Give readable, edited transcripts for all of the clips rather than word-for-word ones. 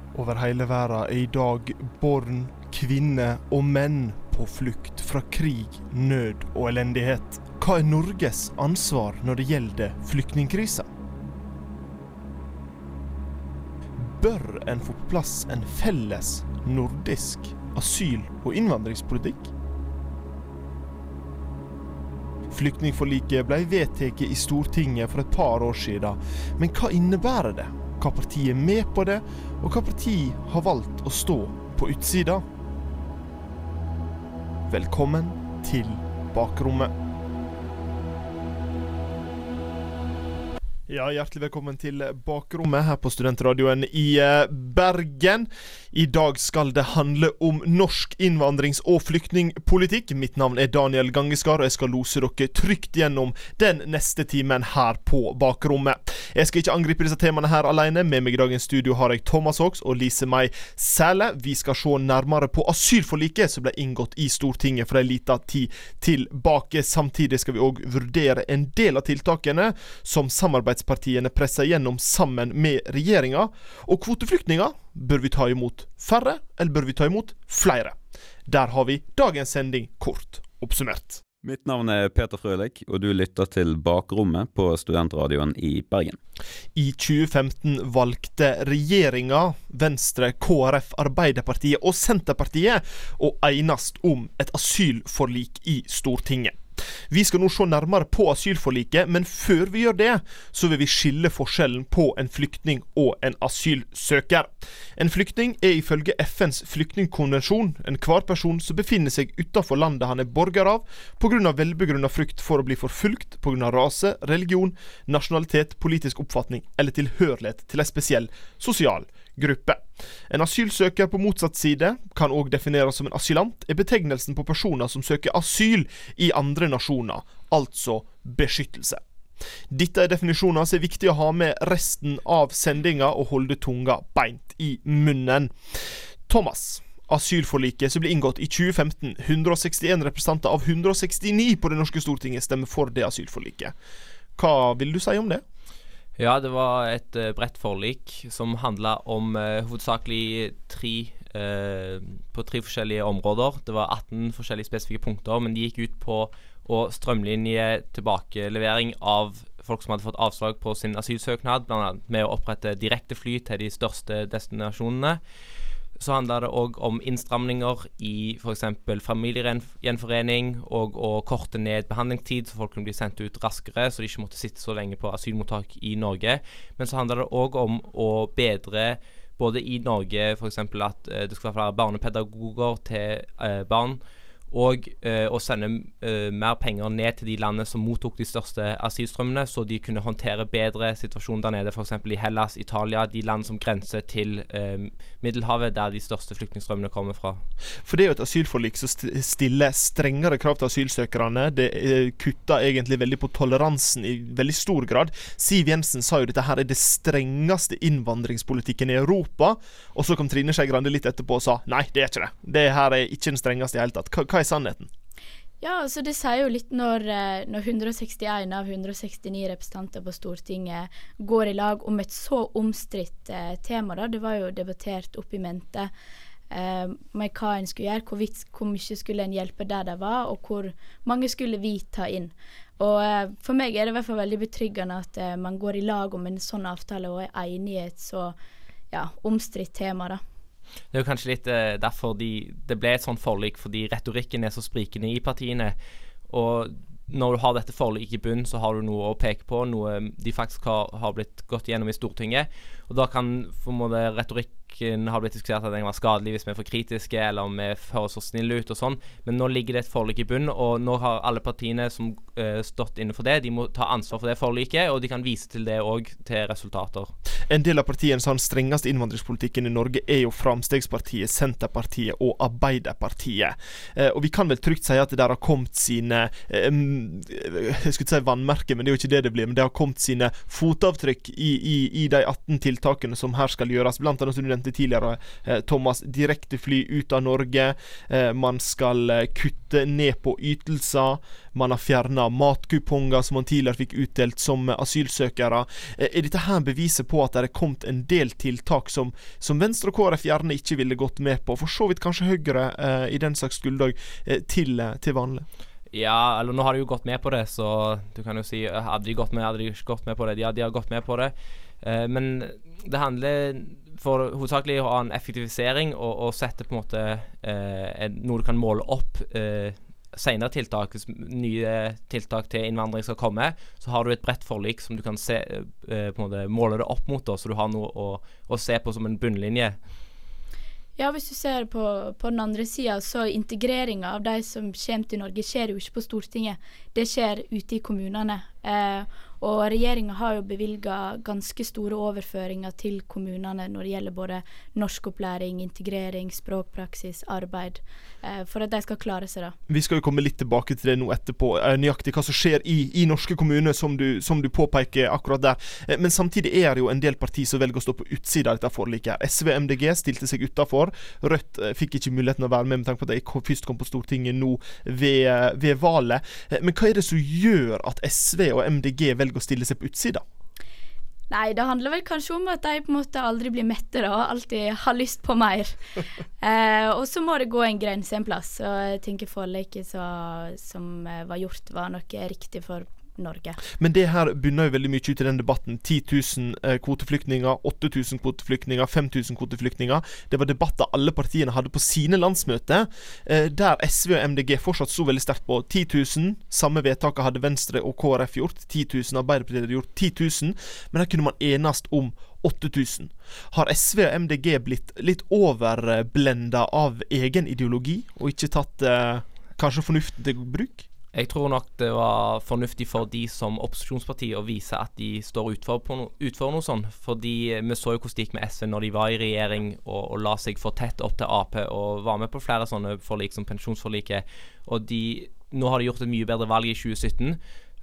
Over hele verden I dag barn, kvinner og menn på flukt fra krig, nød og elendighet. Hva Norges ansvar når det gjelder flyktningkrisen? Bør en få på plass en felles nordisk asyl- og innvandringspolitikk? Flyktningforliket ble vedtatt I Stortinget for et par år siden, men hva innebærer det? Hva parti med på det, og hva parti har valgt å stå på utsida? Velkommen til Bakrommet. Ja, hjertelig velkommen til Bakrommet her på Studentradioen I Bergen. I dag skal det handle om norsk innvandrings- og flyktningpolitikk. Mitt navn Daniel Gangeskar, og jeg skal lose dere trygt gjennom den neste timen her på Bakrommet. Jeg skal ikke angripe disse temaene her alene. Med meg I dagens studio har jeg Thomas Hawks og Lise Mai Sæle. Vi skal se nærmere på asylforliket som ble inngått I Stortinget for en liten tid tilbake. Samtidig skal vi også vurdere en del av tiltakene som samarbeidspartiene presser gjennom sammen med regjeringa. Og kvoteflyktninger, bør vi ta imot færre, eller bør vi ta imot flere? Der har vi dagens sending kort oppsummert. Mitt navn Peter Frølik, og du lytter til Bakrommet på Studentradioen I Bergen. I 2015 valgte regjeringa, Venstre, KrF, Arbeiderpartiet og Senterpartiet å enes om et asylforlik I Stortinget. Vi skal nå se nærmere på asylforliket, men før vi gjør det, så vil vi skille forskjellen på en flyktning og en asylsøker. En flyktning ifølge FNs flyktningkonvensjon enhver person som befinner seg utenfor landet han borger av, på grunn av velbegrunnet frykt for å bli forfulgt på grunn av rase, religion, nasjonalitet, politisk oppfatning eller tilhørighet til en spesiell sosial gruppe. En asylsøker på motsatt side kan også defineres som en asylant betegnelsen på personer som søker asyl I andre nasjoner, altså beskyttelse. Dette definisjoner som viktig å ha med resten av sendinga og holde tunga beint I munnen. Thomas, asylforliket som ble inngått I 2015, 161 representanter av 169 på det norske Stortinget stemmer for det asylforliket. Hva vil du si om det? Ja, det var et bredt forlik som handlet om hovedsakelig på tre forskjellige områder. Det var 18 forskjellige spesifikke punkter, men de gikk ut på å strømlinje tilbakelevering av folk som hadde fått avslag på sin asylsøknad, blant annet med å opprette direkte fly til de største destinasjonene. Så handler det også om innstramninger I for eksempel familiegjenforening og å korte ned behandlingstid så folk kan bli sendt ut raskere så de ikke måtte sitte så lenge på asylmottak I Norge. Men så handler det også om å bedre både I Norge for eksempel at det skal være flere barnepedagoger til barn og å sende mer penger ned til de landene som mottok de største asylstrømmene så de kunne håndtere bedre situasjonen der nede, for eksempel I Hellas, Italia, de land som grenser til Middelhavet der de største flyktningstrømmene kommer fra. For det jo et asylforlik som stiller strengere krav til asylsøkerne. Det kutter egentlig veldig på toleransen I veldig stor grad. Siv Jensen sa jo dette her det strengeste innvandringspolitikken I Europa, og så kom Trine Skei Grande litt etterpå og sa, nei, det ikke det. Det her ikke den strengeste I hele tatt. Hva sannheten? Ja, altså det sier jo litt når 161 av 169 representanter på Stortinget går I lag om et så omstridt tema da. Det var jo debattert opp I mente med hva en skulle gjøre, hvor mye skulle en hjelpe der det var, og hvor mange skulle vi ta inn. Og for meg det I hvert fall veldig betryggende at man går I lag om en sånn avtale og enig I et så omstridt tema da. Det jo kanskje litt derfor det ble et sånt forlik, fordi retorikken så sprikende I partiene, og når du har dette forliket I bunn, så har du noe å peke på, noe de faktisk har blitt gått gjennom I Stortinget, og da kan retorikken har blitt diskutert at den var skadelig hvis vi for kritiske, eller om vi høres så snille ut og sånn, men nå ligger det et forlik I bunn, og nå har alle partiene som stått innenfor det, de må ta ansvar for det forliket, og de kan vise til det også til resultater. En del av partiene som har den strengeste innvandringspolitikken I Norge jo Framstegspartiet, Senterpartiet og Arbeiderpartiet. Og vi kan vel trygt si at det der har kommet sine, jeg skulle si vannmerker, men det jo ikke det blir, men det har kommet sine fotavtrykk I de 18 tiltakene som her skal gjøres, blant annet som du nevnte tidligere, Thomas, direkte fly ut av Norge, man skal kutte ned på ytelser, man har fjernet matkuponger som man tidligere fikk utdelt som asylsøkere. Dette her beviser på at det er kommet en del tiltak som Venstre og KrF gjerne ikke ville gått med på? For så vidt kanskje Høyre i den slags skuldag til vanlig? Ja, eller nå har de jo gått med på det, så du kan jo si, hadde de ikke gått med på det? Ja, de har gått med på det. Men det handler for hovedsakelig å ha en effektivisering og sette på en måte noe du kan måle opp senere tiltak, hvis nye tiltak til innvandring skal komme, så har du et bredt forlik som du kan se, på en måte måle det opp mot, så du har noe å se på som en bunnlinje. Ja, hvis du ser på den andre siden, så integreringen av de som kommer til Norge skjer jo ikke på Stortinget. Det skjer ute i kommunene. Og regjeringen har jo bevilget ganske store overføringer til kommunene når det gjelder både norskopplæring, integrering, språkpraksis, arbeid, for at de skal klare seg da. Vi skal jo komme litt tilbake til det nå etterpå, nøyaktig hva som skjer i norske kommuner, som du påpeker akkurat der. Men samtidig er det jo en del partier som velger å stå på utsida av dette forliket her. SV og MDG stilte seg utenfor. Rødt fikk ikke muligheten å være med tanke på at de først kom på Stortinget nå ved valget. Men hva er det som gjør at SV og MDG velger å stille seg på utsida? Nei, det handler vel kanskje om at de på en måte aldri blir mette og alltid har lyst på mer. Og så må det gå en grense en plass. Og jeg tenker forliket som var gjort var noe riktig for Norge. Men det her bunner jo veldig mye ut i den debatten. 10 000 kvoteflyktninger, 8 000 kvoteflyktninger, 5 000 kvoteflyktninger. Det var debatter alle partiene hadde på sine landsmøter, der SV og MDG fortsatt så veldig sterkt på 10 000. Samme vedtaket hadde Venstre og KrF gjort. 10 000, Arbeiderpartiet hadde gjort 10 000. Men her kunne man enast om 8 000. Har SV og MDG blitt litt overblenda av egen ideologi, og ikke tatt kanskje fornuften til bruk? Jeg tror nok det var fornuftig for de som opposisjonsparti å vise at de står utfor noe sånt. Fordi vi så jo hvordan det gikk med SV når de var i regjering og la seg for tett opp til AP og var med på flere sånne forlik som pensjonsforliket. Og nå har de gjort et mye bedre valg i 2017.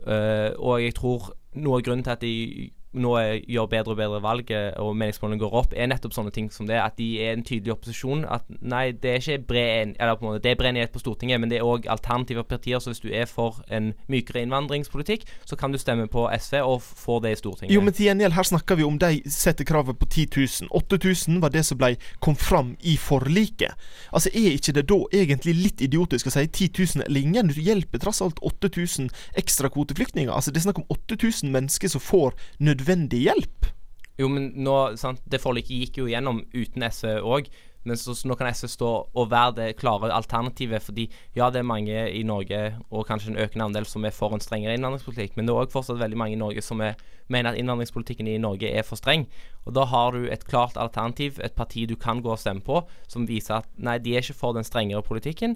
Og jeg tror noe av grunnen til at de nå gjør bedre og bedre valg og meningsmålene går opp, er nettopp sånne ting som det, at de er en tydelig opposisjon, at nei, det er ikke det er bred enighet på Stortinget, men det er også alternative partier, så hvis du er for en mykere innvandringspolitikk, så kan du stemme på SV og få det i Stortinget. Jo, men til gjengjeld, her snakker vi om de setter kravet på 10 000. 8 000 var det som kom fram i forliket. Altså, er ikke det da egentlig litt idiotisk å si 10 000 eller ingen? Du hjelper trass alt 8 000 ekstra kvoteflyktninger. Altså, det er snakk om 8 000 mennesker som får nødvendig hjelp. Jo, men nå, sant, det forliket gikk jo gjennom uten SV også, men så nå kan SV stå og være det klare alternativet, fordi ja, det er mange i Norge, og kanskje en økende andel som er for en strengere innvandringspolitikk, men det er også fortsatt veldig mange i Norge som mener at innvandringspolitikken i Norge er for streng, og da har du et klart alternativ, et parti du kan gå og stemme på, som viser at nei, de er ikke for den strengere politikken,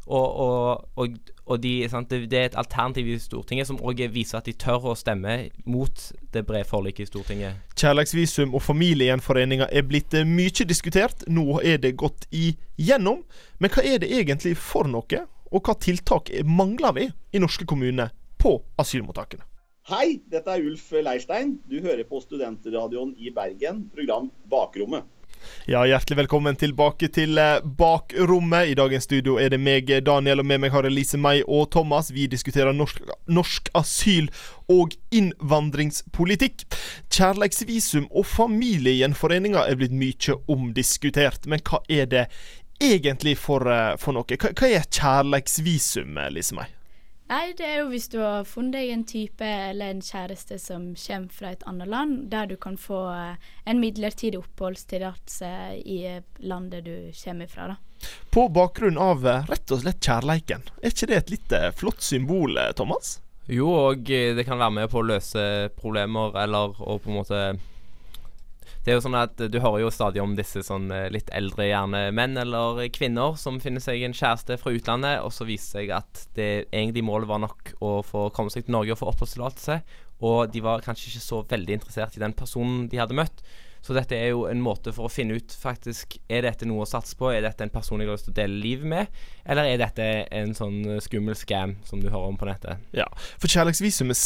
og det er et alternativ i Stortinget som også viser at de tør å stemme mot det brede forliket i Stortinget. Kjærleiksvisum og familiegjenforeninger er blitt mye diskutert. Nå er det gått igjennom. Men hva er det egentlig for noe? Og hva tiltak mangler vi i norske kommuner på asylmottakene? Hei, dette er Ulf Leirstein. Du hører på Studentradioen i Bergen, program Bakrommet. Ja, hjertelig velkommen tilbake til Bakrommet. I dagens studio er det meg, Daniel, og med meg har Elise, meg og Thomas. Vi diskuterer norsk asyl- og innvandringspolitikk. Kjærleiksvisum og familiegjenforeninger er blitt mye omdiskutert. Men hva er det egentlig for noe? Hva er kjærleiksvisum, Elise, meg? Nei, det er jo hvis du har funnet deg en type eller en kjæreste som kommer fra et annet land, der du kan få en midlertidig oppholdstillatelse i landet du kommer fra, da. På bakgrunn av rett og slett kjærleiken. Er ikke det et litt flott symbol, Thomas? Jo, og det kan være med på å løse problemer, eller å på en måte... Det er jo sånn at du hører jo stadig om disse sånn litt eldre gjerne menn eller kvinner som finner seg en kjæreste fra utlandet, og så viser seg at det egentlig målet var nok å få komme seg til Norge og få oppholdstillatelse, og de var kanskje ikke så veldig interessert i den personen de hadde møtt. Så dette er jo en måte for å finne ut faktisk, er dette noe å satse på? Er dette en person jeg har lyst til å dele livet med? Eller er dette en sånn skummel scam som du hører om på nettet? Ja, for kjærleiksvisumet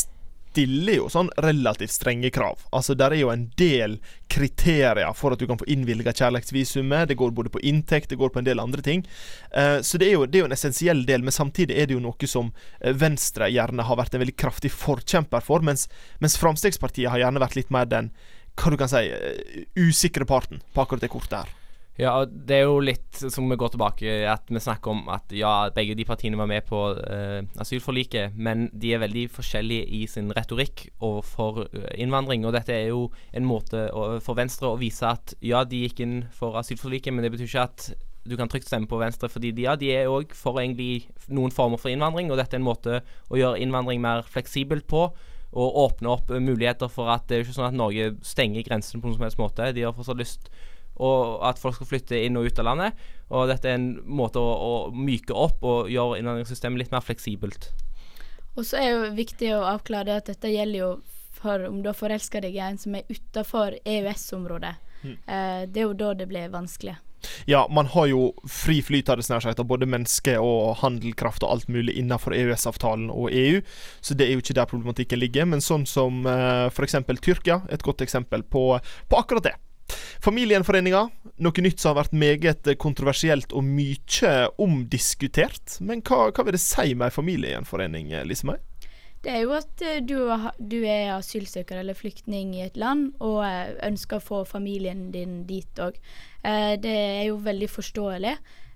stiller jo sånn relativt strenge krav. Altså, der jo en del kriterier for at du kan få innvilget kjærlighetsvisumet. Det går både på inntekt, det går på en del andre ting. Så det jo en essensiell del, men samtidig det jo noe som Venstre gjerne har vært en veldig kraftig forkjemper for, mens Fremskrittspartiet har gjerne vært litt mer den, hva du kan si, usikre parten på akkurat det kortet her. Ja, det jo litt som vi går tilbake at vi snakker om at ja, begge de partiene var med på asylforliket, men de veldig forskjellige i sin retorikk overfor innvandring, og dette jo en måte for Venstre å vise at ja, de gikk inn for asylforliket, men det betyr ikke at du kan trygt stemme på Venstre, fordi de også for egentlig noen former for innvandring, og dette en måte å gjøre innvandring mer fleksibelt på, og åpne opp muligheter for at det jo ikke sånn at Norge stenger grensen på noen som helst måte. De har fortsatt lyst og at folk skal flytte inn og ut av landet, og dette en måte å myke opp og gjøre innvandringssystemet litt mer fleksibelt. Og så jo viktig å avklare at dette gjelder jo for om du har forelsket deg i en som utenfor EØS-området. Det jo da det blir vanskelig. Ja, man har jo fri flyt av det snart, av både menneske og handelkraft og alt mulig innenfor EØS-avtalen og EU, så det jo ikke der problematikken ligger, men sånn som for eksempel Tyrkia, et godt eksempel på akkurat det. Familiegjenforeninga, noe nytt som har vært meget kontroversielt og mye omdiskutert, men hva vil det si med en familiegjenforening, Lismøy? Det jo at du asylsøker eller flyktning i et land og ønsker å få familien din dit også. Det jo veldig forståelig,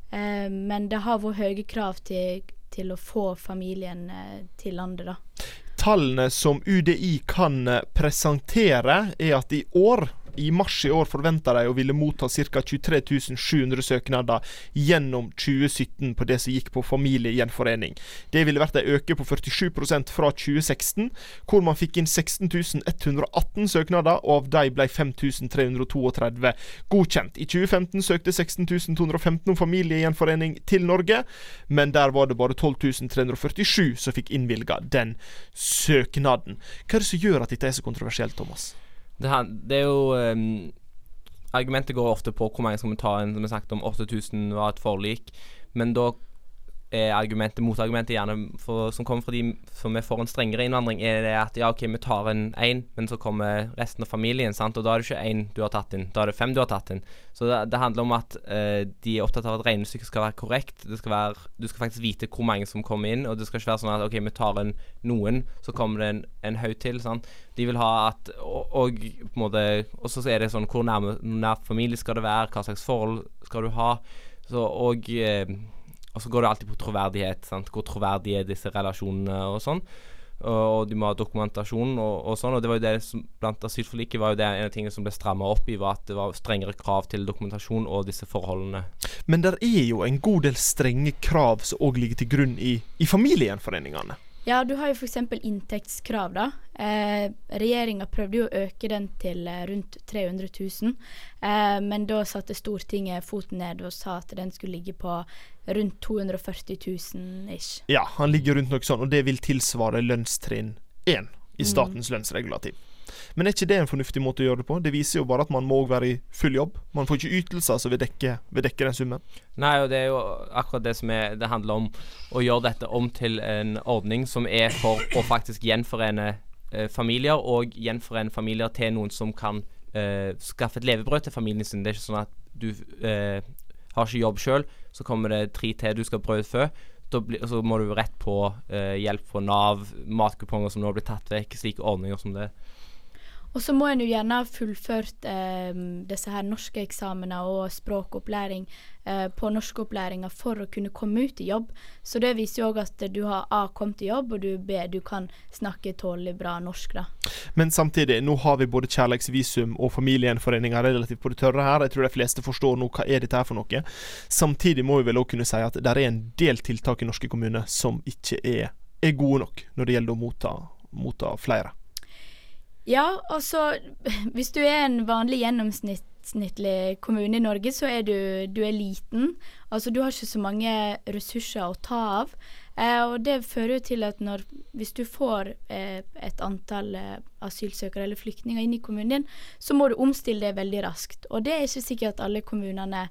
men det har vært høye krav til å få familien til landet da. Tallene som UDI kan presentere at i mars i år forventer de å ville motta ca. 23 700 søknader gjennom 2017 på det som gikk på familiegjenforening. Det ville vært en øke på 47% fra 2016, hvor man fikk inn 16 118 søknader, og av de ble 5 332 godkjent. I 2015 søkte 16 215 om familiegjenforening til Norge, men der var det bare 12 347 som fikk innvilget den søknaden. Hva det som gjør at dette så kontroversielt, Thomas? Det jo argumentet går ofte på hvor mange skal vi ta inn, som vi sagt om 8000 var et forlik, men da motargumentet gjerne som kommer fra de som for en strengere innvandring, det at ja, ok, vi tar en, men så kommer resten av familien, sant? Og da det ikke en du har tatt inn, da det 5 du har tatt inn. Så det handler om at de opptatt av at regnestykket skal være korrekt. Du skal faktisk vite hvor mange som kommer inn, og det skal ikke være sånn at ok, vi tar en noen, så kommer det en haug til, sant? De vil ha at, og på en måte, og så det sånn, hvor nær familie skal det være, hva slags forhold skal du ha, så, og så går det alltid på troverdighet, sant? Hvor troverdige disse relasjonene og sånn, og de må ha dokumentasjon og sånn, og det var jo det som, blant asylforliket var jo det en av tingene som ble strammet opp i, var at det var strengere krav til dokumentasjon og disse forholdene. Men der jo en god del strenge krav som også ligger til grunn i familiegjenforeningene. Ja, du har jo for eksempel inntektskrav da. Regjeringen prøvde jo å øke den til rundt 300 000, men da satte Stortinget foten ned og sa at den skulle ligge på rundt 240 000 ish. Ja, han ligger rundt noe sånn, og det vil tilsvare lønnstrinn 1 i statens lønnsregulativ. Men ikke det en fornuftig måte å gjøre det på? Det viser jo bare at man må være i full jobb. Man får ikke ytelser som vil dekke den summen. Nei, og det jo akkurat det som det handler om, å gjøre dette om til en ordning som for å faktisk gjenforene familier, og gjenforene familier til noen som kan skaffe et levebrød til familien sin. Det ikke sånn at du har ikke jobb selv, så kommer det 3 til du skal brød før. Så må du rett på hjelp fra Nav, matkuponger som nå blir tatt vekk, slike ordninger som det. Og så må en jo gjerne ha fullført disse her norske eksamener og språkopplæring på norskopplæringen for å kunne komme ut i jobb. Så det viser jo også at du har kommet i jobb, og du kan snakke tålelig bra norsk da. Men samtidig, nå har vi både kjærlighetsvisum og familiegjenforeninger relativt på det tørre her. Jeg tror de fleste forstår nå hva dette her for noe. Samtidig må vi vel også kunne si at det en del tiltak i norske kommuner som ikke er gode nok når det gjelder å motta flere. Ja, altså, hvis du en vanlig gjennomsnittlig kommune i Norge, så du liten. Altså, du har ikke så mange ressurser å ta av. Og det fører jo til at hvis du får et antall asylsøkere eller flyktninger inn i kommunen din, så må du omstille det veldig raskt. Og det ikke sikkert at alle kommunene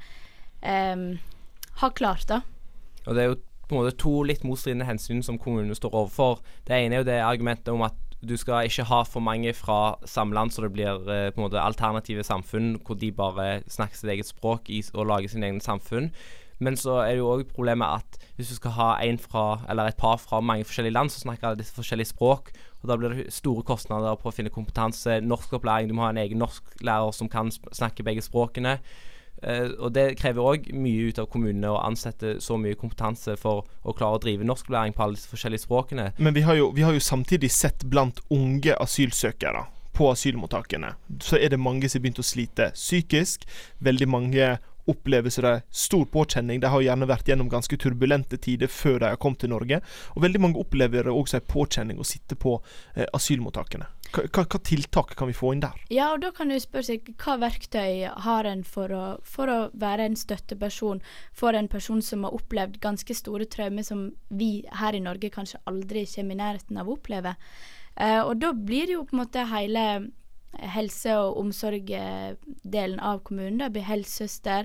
har klart da. Og det jo på en måte 2 litt motstridende hensyn som kommunene står overfor. Det ene jo det argumentet om at du skal ikke ha for mange fra samme land, så det blir på en måte alternative samfunn, hvor de bare snakker sitt eget språk og lager sin egen samfunn. Men så det jo også problemet at hvis du skal ha eller et par fra mange forskjellige land, så snakker disse forskjellige språk, og da blir det store kostnader på å finne kompetanse, norskopplæring, du må ha en egen norsklærer som kan snakke begge språkene. Og det krever også mye ut av kommunene å ansette så mye kompetanse for å klare å drive norskopplæring på alle disse forskjellige språkene. Men vi har jo samtidig sett blant unge asylsøkere på asylmottakene, så det mange som begynt å slite psykisk. Veldig mange opplever så det stor påkjenning. De har gjerne vært gjennom ganske turbulente tider før de har kommet til Norge, og veldig mange opplever også en påkjenning å sitte på asylmottakene. Hva tiltak kan vi få inn der? Ja, og da kan du spørre seg, hva verktøy har en for å være en støtteperson for en person som har opplevd ganske store traumer som vi her i Norge kanskje aldri kommer i nærheten av å oppleve. Og da blir det jo på en måte hele helse- og omsorgdelen av kommunen. Det blir helsesøster,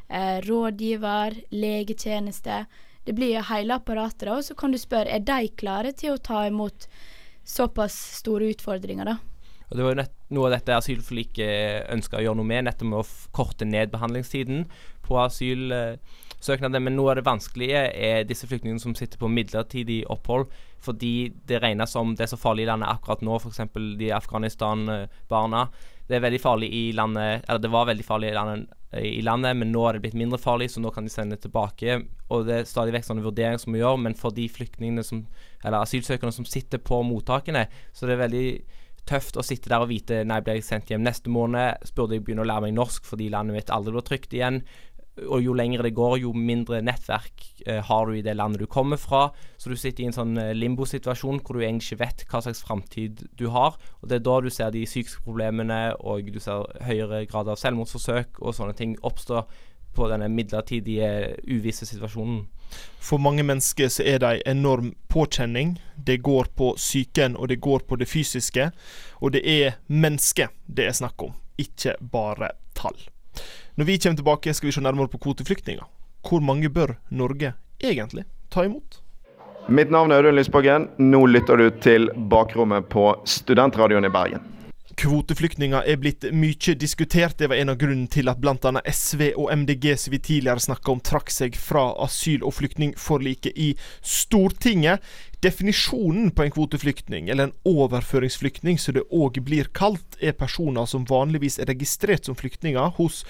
rådgiver, legetjeneste. Det blir hele apparatet da, og så kan du spørre, de klare til å ta imot såpass store utfordringer da? Og det var jo noe av dette asylforliket ønsket å gjøre noe med, nettopp med å korte ned behandlingstiden på asylsøknader. Men noe av det vanskelige disse flyktningene som sitter på midlertidig opphold, fordi det regnes som det så farlig i landet akkurat nå, for eksempel de Afghanistan-barna. Det veldig farlig i landet, eller det var veldig farlig i landet, men nå det blitt mindre farlig, så nå kan de sende tilbake. Og det stadig vekk sånne vurderinger som vi gjør, men for de flyktningene eller asylsøkerne som sitter på mottakene, så det veldig tøft å sitte der og vite, nei, blir jeg sendt hjem neste måned, burde jeg begynne å lære meg norsk, fordi landet mitt aldri blir trygt igjen. Og jo lengre det går, jo mindre nettverk har du i det landet du kommer fra, så du sitter i en sånn limbo-situasjon hvor du egentlig ikke vet hva slags fremtid du har, og det da du ser de psykiske problemene, og du ser høyere grad av selvmordsforsøk og sånne ting oppstå på denne midlertidige, uvisse situasjonen. For mange mennesker så det en enorm påkjenning. Det går på psyken, og det går på det fysiske, og det mennesker det snakk om, ikke bare tall. Når vi kommer tilbake skal vi se nærmere på kvoteflyktninger. Hvor mange bør Norge egentlig ta imot? Mitt navn Audun Lysbakken. Nå lytter du til Bakrommet på Studentradioen i Bergen. Kvoteflyktninger blitt mye diskutert. Det var en av grunnen til at blant annet SV og MDG, som vi tidligere snakket om, trakk seg fra asyl- og flyktningforliket i Stortinget. Definisjonen på en kvoteflyktning, eller en overføringsflyktning, som det også blir kalt, personer som vanligvis registrert som flyktninger hos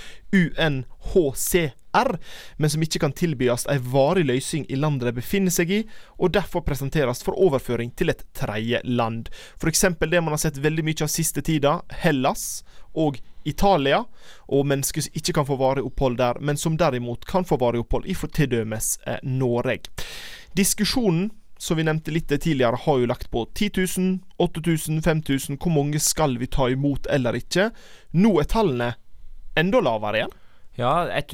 UNHCR, men som ikke kan tilbys en varig løsning i landet de befinner seg i, og derfor presenteres for overføring til et tredje land. For eksempel det man har sett veldig mye av siste tida, Hellas og Italia, og mennesker som ikke kan få varig opphold der, men som derimot kan få varig opphold i til dømes Norge. Diskusjonen som vi nevnte litt tidligere, har jo lagt på 10 000, 8 000, 5 000. Hvor mange skal vi ta imot eller ikke? Nå tallene enda lavere igjen. Ja,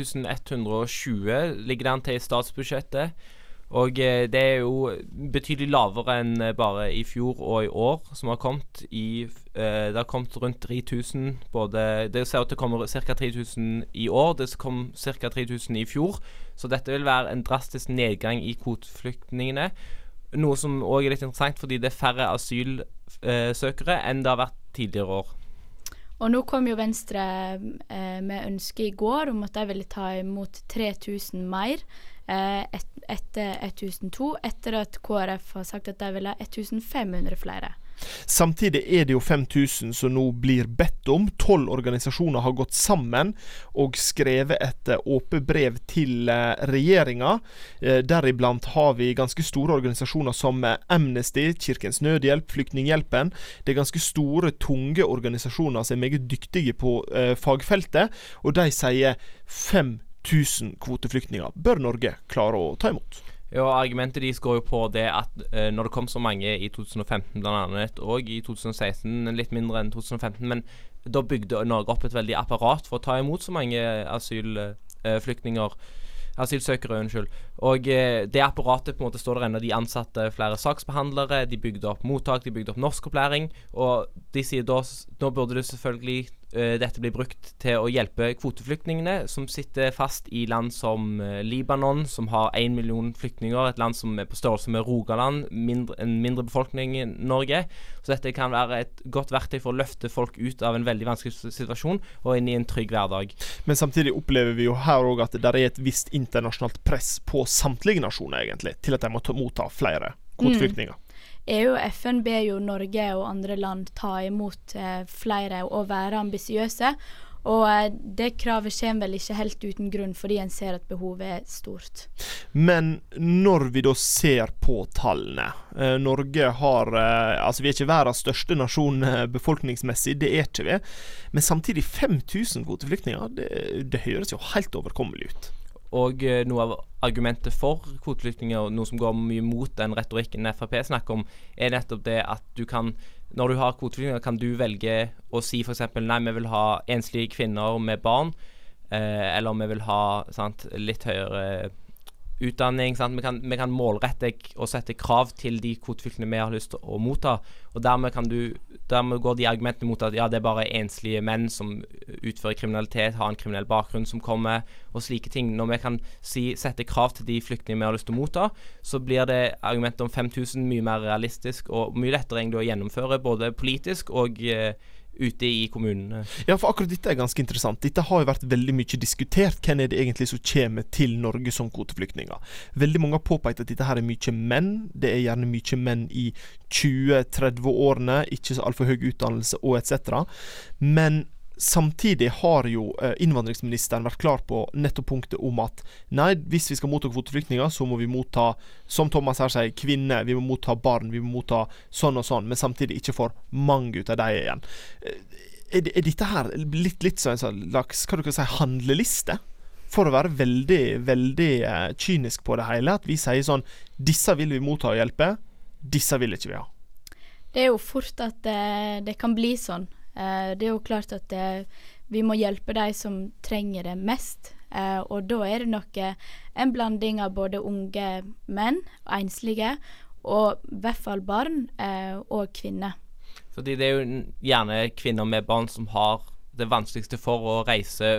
1120 ligger det an til i statsbudsjettet. Og det jo betydelig lavere enn bare i fjor og i år som har kommet. Det har kommet rundt 3000. Det ser ut til å komme ca. 3000 i år. Det kom ca. 3000 i fjor. Så dette vil være en drastisk nedgang i kvoteflyktningene. Noe som også litt interessant, fordi det færre asylsøkere enn det har vært tidligere år. Og nå kom jo Venstre med ønske i går om at de ville ta imot 3000 mer etter 1002, etter at KrF har sagt at de vil ha 1500 flere. Samtidig det jo 5000 som nå blir bedt om. 12 organisasjoner har gått sammen og skrevet et åpent brev til regjeringa. Deriblant har vi ganske store organisasjoner som Amnesty, Kirkens Nødhjelp, Flyktninghjelpen. Det ganske store, tunge organisasjoner som meget dyktige på fagfeltet, og de sier 5000 kvoteflyktninger bør Norge klare å ta imot. Ja, argumentet deres går jo på det at når det kom så mange i 2015 blant annet, og i 2016 litt mindre enn 2015, men da bygde Norge opp et veldig apparat for å ta imot så mange asylsøkere, og det apparatet på en måte står der ennå. De ansatte flere saksbehandlere, de bygde opp mottak, de bygde opp norskopplæring, og de sier da, nå burde det selvfølgelig dette blir brukt til å hjelpe kvoteflyktningene som sitter fast i land som Libanon, som har 1 million flyktninger, et land som på størrelse med Rogaland, en mindre befolkning i Norge. Så dette kan være et godt verktøy for å løfte folk ut av en veldig vanskelig situasjon og inn i en trygg hverdag. Men samtidig opplever vi jo her også at det et visst internasjonalt press på samtlige nasjoner egentlig, til at de må motta flere kvoteflyktninger. EU og FN ber jo Norge og andre land ta imot flere og være ambisiøse, og det kravet kommer vel ikke helt uten grunn, fordi en ser at behovet stort. Men når vi da ser på tallene, Norge har, altså vi ikke verdens største nasjon befolkningsmessig, det ikke vi, men samtidig 5000 kvoteflyktninger, det høres jo helt overkommelig ut. Og noe av argumentet for kvoteflyktninger, noe som går mye mot den retorikken FrP snakker om, nettopp det at du kan, når du har kvoteflyktninger, kan du velge å si for eksempel, nei, vi vil ha enslige kvinner med barn, eller vi vil ha litt høyere utdanning. Vi kan målrette og sette krav til de kvoteflyktningene vi har lyst til å motta, og dermed går de argumentene mot at ja, det bare enslige menn som utfører kriminalitet, har en kriminell bakgrunn som kommer, og slike ting. Når vi kan sette krav til de flyktningene vi har lyst til å motta, så blir det argumentet om 5000 mye mer realistisk og mye lettere egentlig å gjennomføre, både politisk og ute i kommunene. Ja, for akkurat dette ganske interessant. Dette har jo vært veldig mye diskutert. Hvem det egentlig som kommer til Norge som kvoteflyktninger? Veldig mange har påpekt at dette her mye menn. Det gjerne mye menn i 20-30-årene, ikke så altfor høy utdannelse og etc. Men samtidig har jo innvandringsministeren vært klar på nettopp punktet om at nei, hvis vi skal motta kvoteflyktninger, så må vi motta, som Thomas her sier, kvinner, vi må motta barn, vi må motta sånn og sånn, men samtidig ikke for mange ut av dem igjen. Dette her litt sånn slags, hva du kan si, handleliste? For å være veldig, veldig kynisk på det hele, at vi sier sånn, disse vil vi motta og hjelpe, disse vil ikke vi ha. Det jo fort at det kan bli sånn. Det jo klart at vi må hjelpe de som trenger det mest, og da det nok en blanding av både unge menn, enslige, og i hvert fall barn og kvinner. Fordi det jo gjerne kvinner med barn som har det vanskeligste for å reise,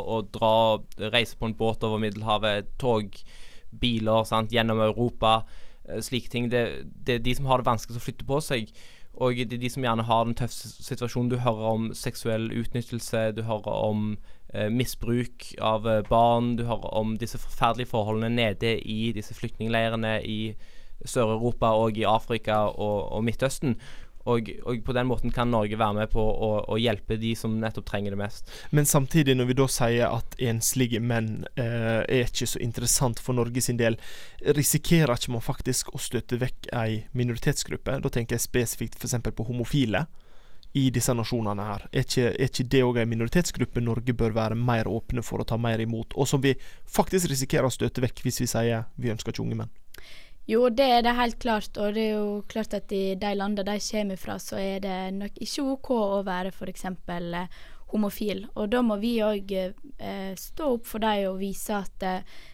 reise på en båt over Middelhavet, tog, biler, gjennom Europa, slike ting. Det de som har det vanskeligst å flytte på seg, og det de som gjerne har den tøffe situasjonen. Du hører om seksuell utnyttelse, du hører om misbruk av barn, du hører om disse forferdelige forholdene nede i disse flyktningleirene i Sør-Europa og i Afrika og Midtøsten. Og på den måten kan Norge være med på å hjelpe de som nettopp trenger det mest. Men samtidig, når vi da sier at enslige menn ikke så interessant for Norge sin del, risikerer ikke man faktisk å støtte vekk en minoritetsgruppe? Da tenker jeg spesifikt for eksempel på homofile i disse nasjonene her. Er ikke det også en minoritetsgruppe Norge bør være mer åpne for å ta mer imot, og som vi faktisk risikerer å støtte vekk hvis vi sier vi ønsker ikke unge menn? Jo, det det helt klart, og det jo klart at i de landene de kommer fra, så det nok ikke ok å være for eksempel homofil. Og da må vi også stå opp for dem og vise at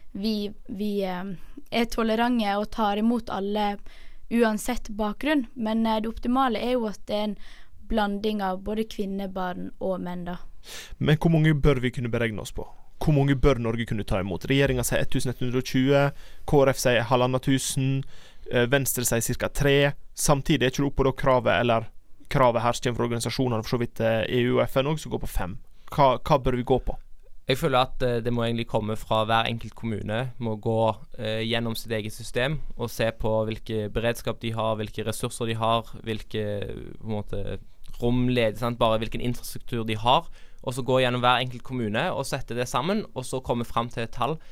vi tolerante og tar imot alle uansett bakgrunn. Men det optimale jo at det en blanding av både kvinner, barn og menn da. Men hvor mange bør vi kunne beregne oss på? Hvor mange bør Norge kunne ta imot? Regjeringen sier 1120, KrF sier 1500, Venstre sier ca. 3. Samtidig ikke det oppe på kravet her kommer fra organisasjonene, for så vidt EU og FN også, som går på 5. Hva bør vi gå på? Jeg føler at det må egentlig komme fra hver enkelt kommune, må gå gjennom sitt eget system og se på hvilke beredskap de har, hvilke ressurser de har, hvilke på en måte, bare hvilken infrastruktur de har, og så gå gjennom hver enkelt kommune og sette det sammen, og så komme frem til et tall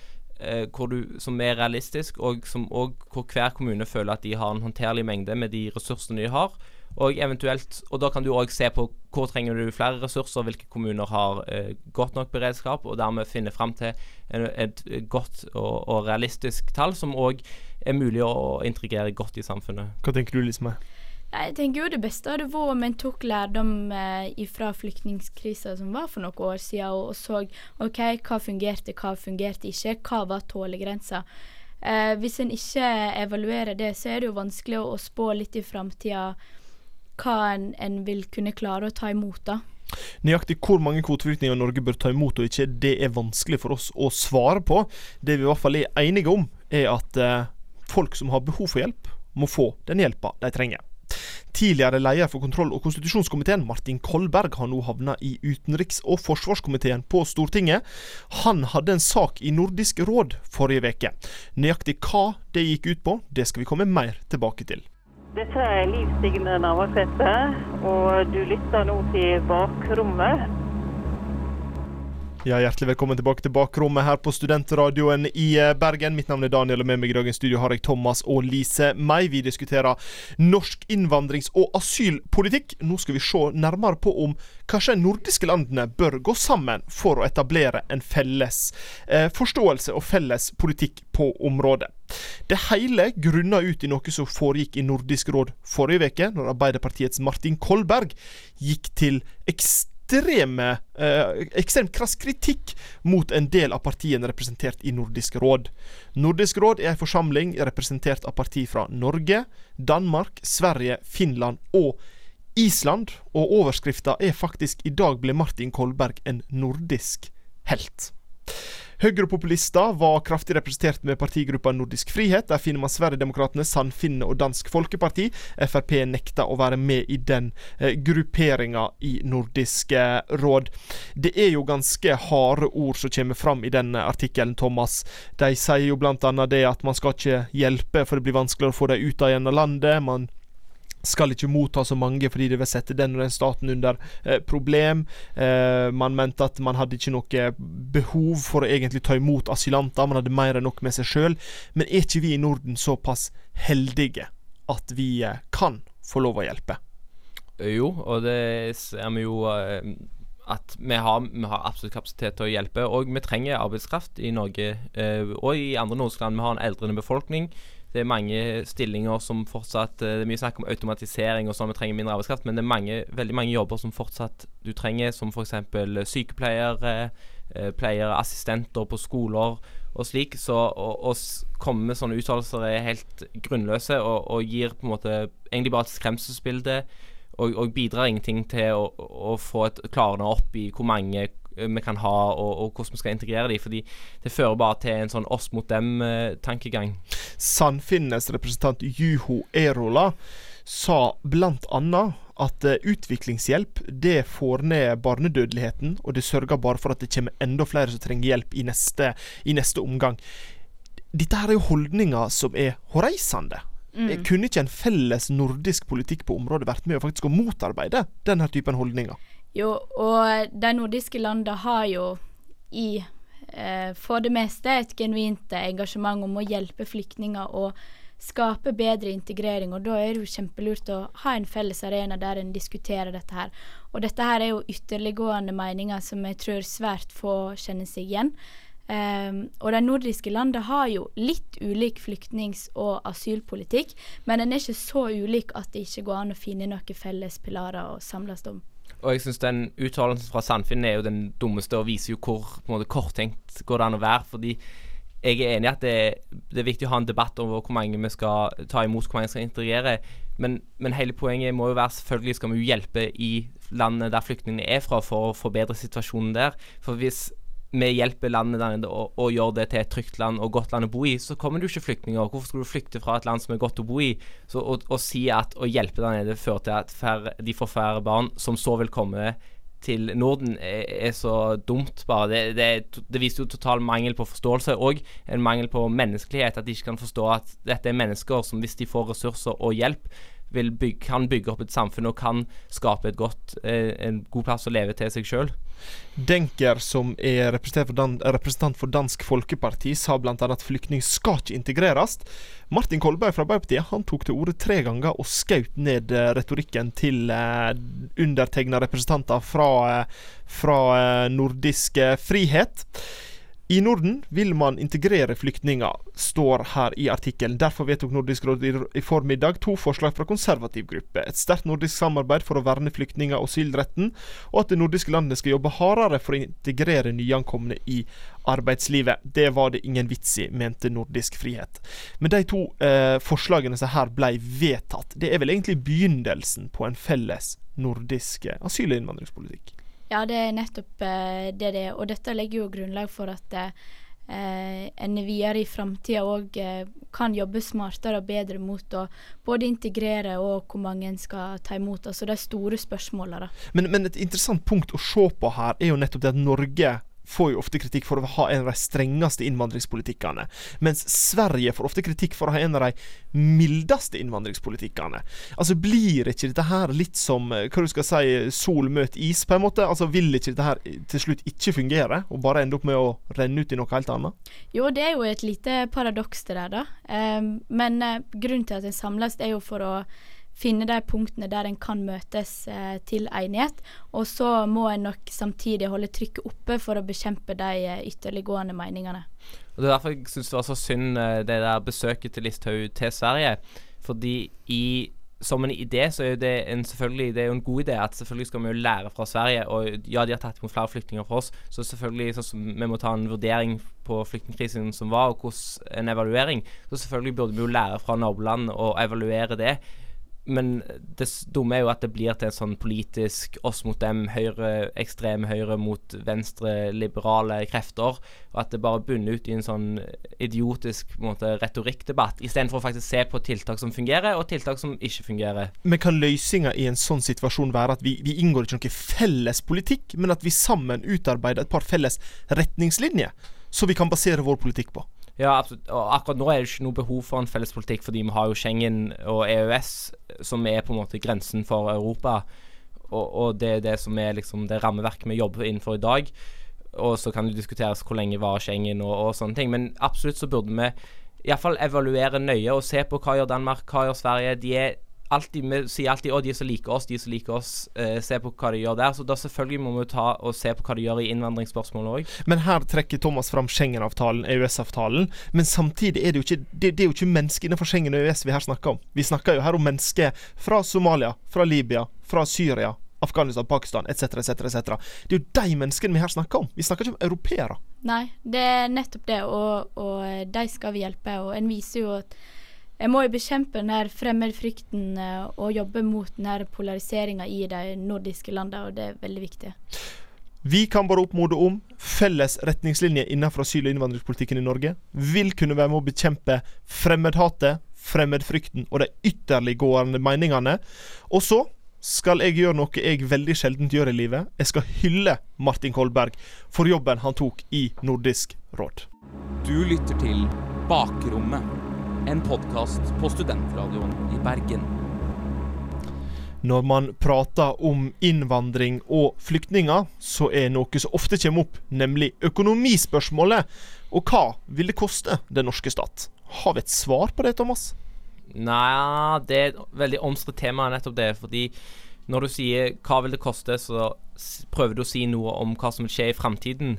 som realistisk, og hvor hver kommune føler at de har en håndterlig mengde med de ressursene de har, og da kan du også se på hvor trenger du flere ressurser, hvilke kommuner har godt nok beredskap, og dermed finne frem til et godt og realistisk tall, som også mulig å integrere godt i samfunnet. Hva tenker du, Lisme? Jeg tenker jo det beste hadde vært om en tok lærdom ifra flyktningskrisen som var for noen år siden, og så ok, hva fungerte ikke, hva var tålegrensa. Hvis en ikke evaluerer det, så det jo vanskelig å spå litt i fremtiden hva en vil kunne klare å ta imot da. Nøyaktig hvor mange kvoteflyktninger Norge bør ta imot og ikke, det er vanskelig for oss å svare på. Det vi i hvert fall er enige om, er at folk som har behov for hjelp, må få den hjelpa de trenger. Tidligere leder for kontroll- og konstitusjonskomiteen, Martin Kolberg, har nå havnet i utenriks- og forsvarskomiteen på Stortinget. Han hadde en sak i Nordisk råd forrige veke. Nøyaktig hva det gikk ut på, det skal vi komme mer tilbake til. Dette er Liv Signe Navarsete, og du lytter nå til Bakrommet. Ja, hjertelig velkommen tilbake til Bakrommet her på Studentradioen i Bergen. Mitt navn er Daniel, og med meg i dagens studio har jeg Thomas og Lise May. Vi diskuterer norsk innvandrings- og asylpolitikk. Nå skal vi se nærmere på om kanskje de nordiske landene bør gå sammen for å etablere en felles forståelse og felles politikk på området. Det hele grunner ut i noe som foregikk i Nordisk råd forrige veke, når Arbeiderpartiets Martin Kolberg gikk til ekstremt krass kritikk mot en del av partiene representert i Nordisk råd. Nordisk råd er en forsamling representert av parti fra Norge, Danmark, Sverige, Finland og Island, og overskriften er faktisk "I dag ble Martin Kolberg en nordisk helt". Høyrepopulister var kraftig representert med partigruppa Nordisk Frihet. Der finner man Sverigedemokratene, Sannfinne og Dansk Folkeparti. FrP nekta å være med i den grupperinga i Nordisk råd. Det er jo ganske harde ord som kommer fram i den artikkelen, Thomas. De sier jo blant annet det at man skal ikke hjelpe, for det blir vanskeligere å få dem ut av igjen av landet. Man skal ikke motta så mange fordi det vil sette den og den staten under problem. Man mente at man hadde ikke noe behov for å egentlig ta imot asylanter. Man hadde mer enn nok med seg selv. Men er ikke vi i Norden såpass heldige at vi kan få lov å hjelpe? Jo, og det ser vi jo at vi har absolutt kapasitet til å hjelpe, og vi trenger arbeidskraft i Norge og i andre nordiske land. Vi har en eldrende befolkning. Det er mange stillinger som fortsatt, det er mye snakk om automatisering og sånn, vi trenger mindre arbeidskraft, men det er veldig mange jobber som fortsatt du trenger, som for eksempel sykepleiere, pleiere, assistenter på skoler og slik. Så å komme med sånne uttalelser er helt grunnløse og gir på en måte egentlig bare et skremselsbilde og bidrar ingenting til å få et klarere opp i hvor mange vi kan ha og hvordan vi skal integrere dem, fordi det fører bare til en sånn oss mot dem-tankegang. Sannfinnes representant Juho Erola sa blant annet at utviklingshjelp det får ned barnedødeligheten, og det sørger bare for at det kommer enda flere som trenger hjelp i neste omgang. Dette her er jo holdninger som er hårreisende. Kunne ikke en felles nordisk politikk på området vært med å faktisk å motarbeide denne typen holdninger? Jo, og de nordiske landene har jo for det meste et genuint engasjement om å hjelpe flyktninger og skape bedre integrering, og da er det jo kjempelurt å ha en felles arena der en diskuterer dette her. Og dette her er jo ytterliggående meninger som jeg tror svært få kjenner seg igjen. Og de nordiske landene har jo litt ulik flyktnings- og asylpolitikk, men den er ikke så ulik at det ikke går an å finne noen felles pilarer å samles om. Og jeg synes den uttalelsen fra Sannfinn er jo den dummeste og viser jo hvor på en måte korttenkt går det an å være, fordi jeg er enig i at det er viktig å ha en debatt over hvor mange vi skal ta imot, hvor mange vi skal integrere, men hele poenget må jo være selvfølgelig skal vi jo hjelpe i landet der flyktningene er fra for å forbedre situasjonen der, for hvis vi hjelper landet der nede og gjør det til et trygt land og godt land å bo i, så kommer det jo ikke flyktninger. Hvorfor skal du flykte fra et land som er godt å bo i? Så å si at å hjelpe der nede fører til at de får færre barn som så vil komme til Norden er så dumt bare. Det viser jo total mangel på forståelse og en mangel på menneskelighet, at de ikke kan forstå at dette er mennesker som hvis de får ressurser og hjelp kan bygge opp et samfunn og kan skape en god plass å leve til seg selv. Denker, som er representant for Dansk Folkeparti, sa blant annet at flyktning skal ikke integreres. Martin Kolberg fra Arbeiderpartiet, han tok til orde 3 ganger og skaut ned retorikken til undertegna representanter fra Nordisk Frihet. I Norden vil man integrere flyktninger, står her i artikkelen. Derfor vedtok Nordisk råd i formiddag 2 forslag fra konservativ gruppe. Et sterkt nordisk samarbeid for å verne flyktninger og asylretten, og at de nordiske landene skal jobbe hardere for å integrere nyankomne i arbeidslivet. Det var det ingen vits i, mente Nordisk Frihet. Men de 2 forslagene som her ble vedtatt, det er vel egentlig begynnelsen på en felles nordisk asyl- og innvandringspolitikk? Ja, det nettopp det, og dette legger jo grunnlag for at en videre i fremtiden også kan jobbe smartere og bedre mot å både integrere og hvor mange en skal ta imot. Altså de store spørsmålene da. Men et interessant punkt å se på her jo nettopp det at Norge får jo ofte kritikk for å ha en av de strengeste innvandringspolitikkene, mens Sverige får ofte kritikk for å ha en av de mildeste innvandringspolitikkene. Altså blir ikke dette her litt som, hva du skal si, sol møt is på en måte? Altså vil ikke dette her til slutt ikke fungere, og bare ende opp med å renne ut i noe helt annet? Jo, det jo et lite paradoks det der da. Men grunnen til at en samles jo for å finne de punktene der en kan møtes til enighet, og så må en nok samtidig holde trykket oppe for å bekjempe de ytterliggående meningene. Og det derfor jeg synes det var så synd det der besøket til Listhaug til Sverige, fordi som en idé så det selvfølgelig det jo en god idé at selvfølgelig skal vi jo lære fra Sverige, og ja, de har tatt imot flere flyktninger for oss, så selvfølgelig sånn som vi må ta en vurdering på flyktningkrisen som var, og hvordan en evaluering, så selvfølgelig burde vi jo lære fra naboland og evaluere det. Men det dumme jo at det blir til en sånn politisk oss mot dem, ekstrem høyre mot venstre liberale krefter, og at det bare bunner ut i en sånn idiotisk retorikkdebatt, i stedet for å faktisk se på tiltak som fungerer og tiltak som ikke fungerer. Men kan løsningen i en sånn situasjon være at vi inngår ikke noe felles politikk, men at vi sammen utarbeider et par felles retningslinjer, så vi kan basere vår politikk på? Ja, absolutt. Og akkurat nå det ikke noe behov for en felles politikk, fordi vi har jo Schengen og EØS, som på en måte grensen for Europa, og det det som liksom det rammeverket vi jobber innenfor i dag, og så kan det diskuteres hvor lenge var Schengen og sånne ting, men absolutt så burde vi i hvert fall evaluere nøye og se på hva gjør Danmark, hva gjør Sverige. Vi sier alltid de som liker oss, se på hva de gjør der, så da selvfølgelig må vi ta og se på hva de gjør i innvandringsspørsmålet også. Men her trekker Thomas fram Schengen-avtalen, EØS-avtalen, men samtidig det er jo ikke mennesker innenfor Schengen og EØS vi her snakker om. Vi snakker jo her om mennesker fra Somalia, fra Libya, fra Syria, Afghanistan, Pakistan, etc., etc., etc. Det er jo de menneskene vi her snakker om. Vi snakker ikke om europeere. Nei, det nettopp det, og de skal vi hjelpe, og en viser jo at jeg må jo bekjempe denne fremmedfrykten og jobbe mot denne polariseringen i de nordiske landene, og det veldig viktig. Vi kan bare oppmode om felles retningslinjer innenfor asyl- og innvandringspolitikken i Norge. Vil kunne være med å bekjempe fremmedhatet, fremmedfrykten og de ytterliggående meningene. Og så skal jeg gjøre noe jeg veldig sjeldent gjør i livet. Jeg skal hylle Martin Kolberg for jobben han tok i Nordisk råd. Du lytter til Bakrommet, en podcast på Studentradioen i Bergen. Når man prater om innvandring og flyktninger, så noe som ofte kommer opp, nemlig økonomispørsmålet. Og hva vil det koste den norske stat? Har vi et svar på det, Thomas? Nei, det et veldig omstridt tema nettopp det, fordi når du sier hva vil det koste, så prøver du å si noe om hva som vil skje i fremtiden.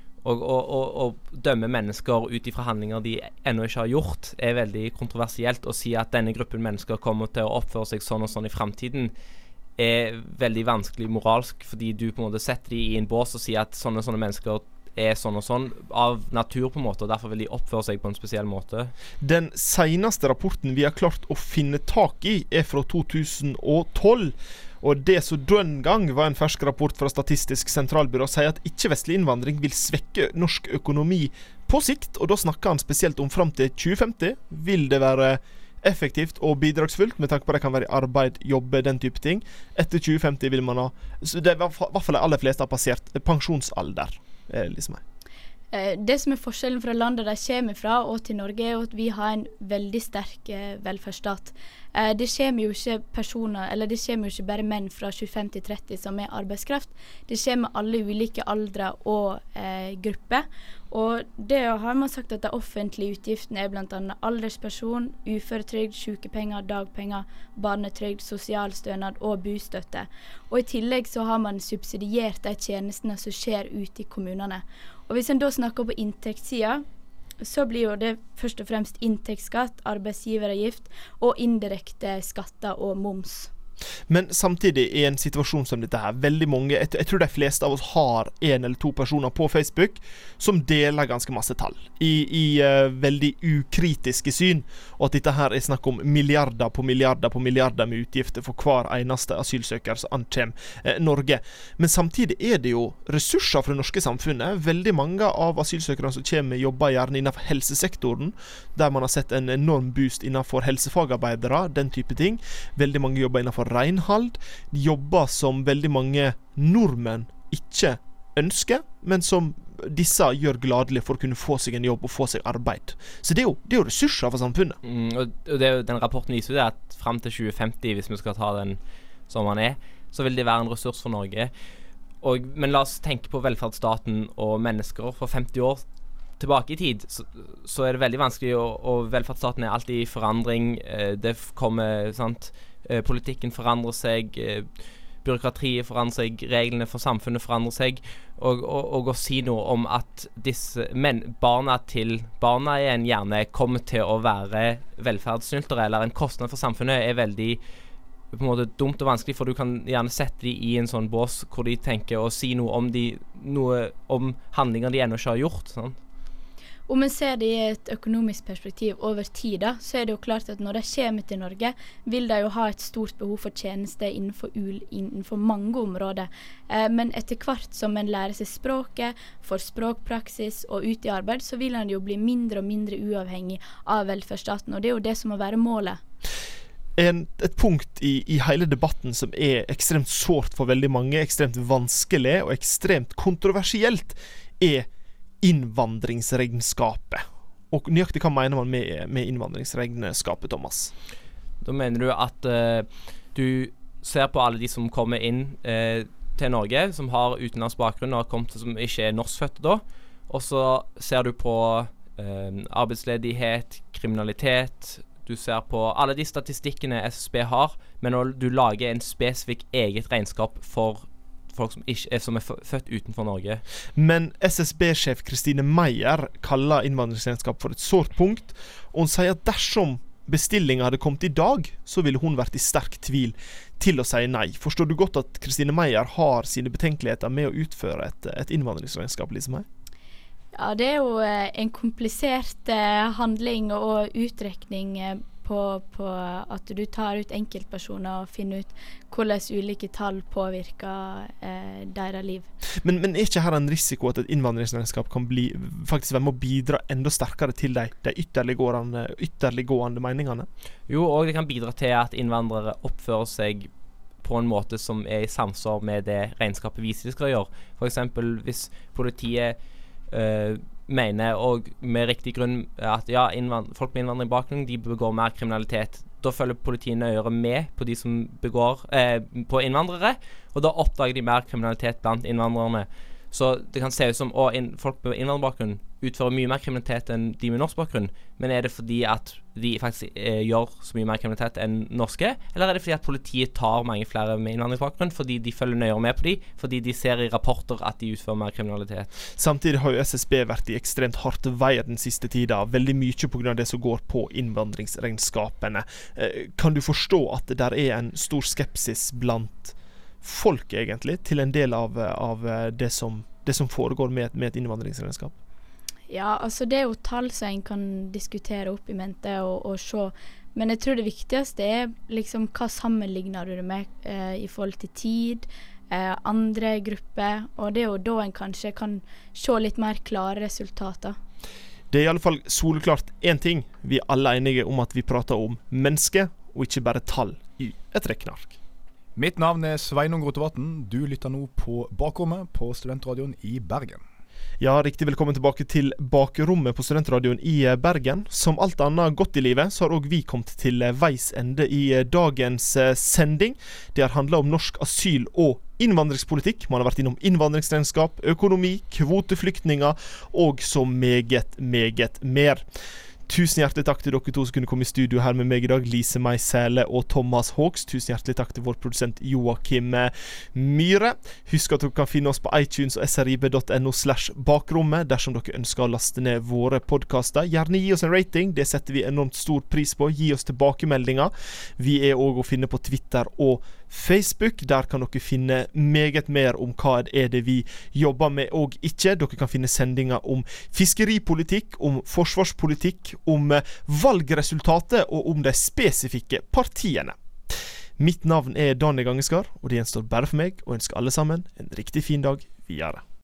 Og dømme mennesker ut ifra handlinger de ennå ikke har gjort, veldig kontroversielt. Å si at denne gruppen mennesker kommer til å oppføre seg sånn og sånn i fremtiden, veldig vanskelig moralsk, fordi du på en måte setter de i en bås og sier at sånne mennesker sånn og sånn av natur på en måte, og derfor vil de oppføre seg på en spesiell måte. Den seneste rapporten vi har klart å finne tak i fra 2012, og det som den gang var en fersk rapport fra Statistisk sentralbyrå, sier at ikke-vestlig innvandring vil svekke norsk økonomi på sikt, og da snakker han spesielt om frem til 2050. Vil det være effektivt og bidragsfullt, med tanke på det kan være arbeid, jobbe, den type ting. Etter 2050 vil man ha, så det i hvert fall de aller fleste har passert pensjonsalder, liksom. Det som forskjellen fra landet de kommer fra og til Norge at vi har en veldig sterk velferdsstat. Det kommer jo ikke personer, eller det kommer jo ikke bare menn fra 25 til 30 som arbeidskraft. Det kommer alle ulike aldre og grupper. Og det har man sagt at de offentlige utgiftene blant annet alderspensjon, uføretrygd, sykepenger, dagpenger, barnetrygd, sosialstønad og bostøtte. Og i tillegg så har man subsidiert de tjenestene som skjer ute i kommunene. Og hvis en da snakker på inntektssiden, så blir jo det først og fremst inntektsskatt, arbeidsgiveravgift og indirekte skatter og moms. Men samtidig i en situasjon som dette her, veldig mange, jeg tror de fleste av oss har en eller to personer på Facebook som deler ganske masse tall i veldig ukritiske syn, og at dette her snakk om milliarder på milliarder på milliarder med utgifter for hver eneste asylsøker som ankommer Norge. Men samtidig det jo ressurser for det norske samfunnet. Veldig mange av asylsøkerne som kommer jobber gjerne innenfor helsesektoren, der man har sett en enorm boost innenfor helsefagarbeidere, den type ting. Veldig mange jobber innenfor renhold, jobber som veldig mange nordmenn ikke ønsker, men som disse gjør gladelig for å kunne få seg en jobb og få seg arbeid. Så det er jo ressurser for samfunnet. Og den rapporten viser jo det at frem til 2050, hvis vi skal ta den som den så vil det være en ressurs for Norge. Men la oss tenke på velferdsstaten og mennesker for 50 år tilbake i tid, så det veldig vanskelig, og velferdsstaten alltid i forandring. Det kommer, sant, politikken forandrer seg, byråkratiet forandrer seg, reglene for samfunnet forandrer seg, og å si noe om at barna igjen gjerne kommer til å være velferdssnyltere, eller en kostnad for samfunnet, veldig på en måte dumt og vanskelig, for du kan gjerne sette dem i en sånn bås hvor de tenker å si noe om handlinger de ennå ikke har gjort, sant? Om man ser det i et økonomisk perspektiv over tid, så det jo klart at når de kommer til Norge, vil de jo ha et stort behov for tjenester innenfor mange områder. Men etter hvert som man lærer seg språket, får språkpraksis og ut i arbeid, så vil man jo bli mindre og mindre uavhengig av velferdsstaten, og det er jo det som må være målet. Et punkt i hele debatten som ekstremt sårt for veldig mange, ekstremt vanskelig og ekstremt kontroversielt, innvandringsregnskapet. Og nøyaktig hva mener man med innvandringsregnskapet, Thomas? Da mener du at du ser på alle de som kommer inn til Norge, som har utenlandsk bakgrunn og har kommet som ikke norskfødte da, og så ser du på arbeidsledighet, kriminalitet, du ser på alle de statistikkene SSB har, men når du lager en spesifikk eget regnskap for folk som født utenfor Norge. Men SSB-sjef Kristine Meyer kaller innvandringsregnskap for et sårt punkt, og hun sier at dersom bestillingen hadde kommet i dag, så ville hun vært i sterk tvil til å si nei. Forstår du godt at Kristine Meyer har sine betenkeligheter med å utføre et innvandringsregnskap, Lise May? Ja, det jo en komplisert handling og utrekning på at du tar ut enkeltpersoner og finner ut hvordan ulike tall påvirker deres liv. Men ikke her en risiko at et innvandringsregnskap kan faktisk være med å bidra enda sterkere til de ytterliggående meningene? Jo, og det kan bidra til at innvandrere oppfører seg på en måte som i samsvar med det regnskapet viser de skal gjøre. For eksempel hvis politiet mener, og med riktig grunn, at ja, folk med innvandrerbakgrunn, de begår mer kriminalitet. Da følger politiet nøyere med på de som begår på innvandrere, og da oppdager de mer kriminalitet blant innvandrerne. Så det kan se ut som folk med innvandrerbakgrunn utfører mye mer kriminalitet enn de med norsk bakgrunn, men det fordi at de faktisk gjør så mye mer kriminalitet enn norske, eller det fordi at politiet tar mange flere med innvandrerbakgrunn fordi de følger nøyere med på de, fordi de ser i rapporter at de utfører mer kriminalitet. Samtidig har jo SSB vært i ekstremt hardt veier den siste tiden, veldig mye på grunn av det som går på innvandringsregnskapene. Kan du forstå at det der en stor skepsis blant folk egentlig, til en del av det som foregår med et innvandringsregnskap? Ja, altså det jo tall som en kan diskutere opp i mente og se, men jeg tror det viktigste liksom hva sammenligner du det med i forhold til tid, andre grupper, og det jo da en kanskje kan se litt mer klare resultater. Det i alle fall soleklart en ting, vi alle enige om at vi prater om mennesker, og ikke bare tall i et rekneark. Mitt navn Sveinung Rotevatn. Du lytter nå på Bakrommet på Studentradioen i Bergen. Ja, riktig velkommen tilbake til Bakrommet på Studentradioen i Bergen. Som alt annet godt i livet, så har også vi kommet til veis ende i dagens sending. Det har handlet om norsk asyl- og innvandringspolitikk. Man har vært innom innvandringsregnskap, økonomi, kvoteflyktninger og så meget mer. Tusen hjertelig takk til dere to som kunne komme i studio her med meg i dag, Lise May Sæle og Thomas Hawks. Tusen hjertelig takk til vår produsent Joakim Myhre. Husk at dere kan finne oss på iTunes og srib.no/bakrommet dersom dere ønsker å laste ned våre podcaster. Gjerne gi oss en rating, det setter vi enormt stor pris på. Gi oss tilbakemeldinger. Vi også å finne på Twitter og Facebook. Der kan dere finne meget mer om hva det vi jobber med og ikke. Dere kan finne sendinger om fiskeripolitikk, om forsvarspolitikk, om valgresultatet og om de spesifikke partiene. Mitt navn Daniel Gangeskar, og det gjenstår bare for meg å ønske alle sammen en riktig fin dag videre.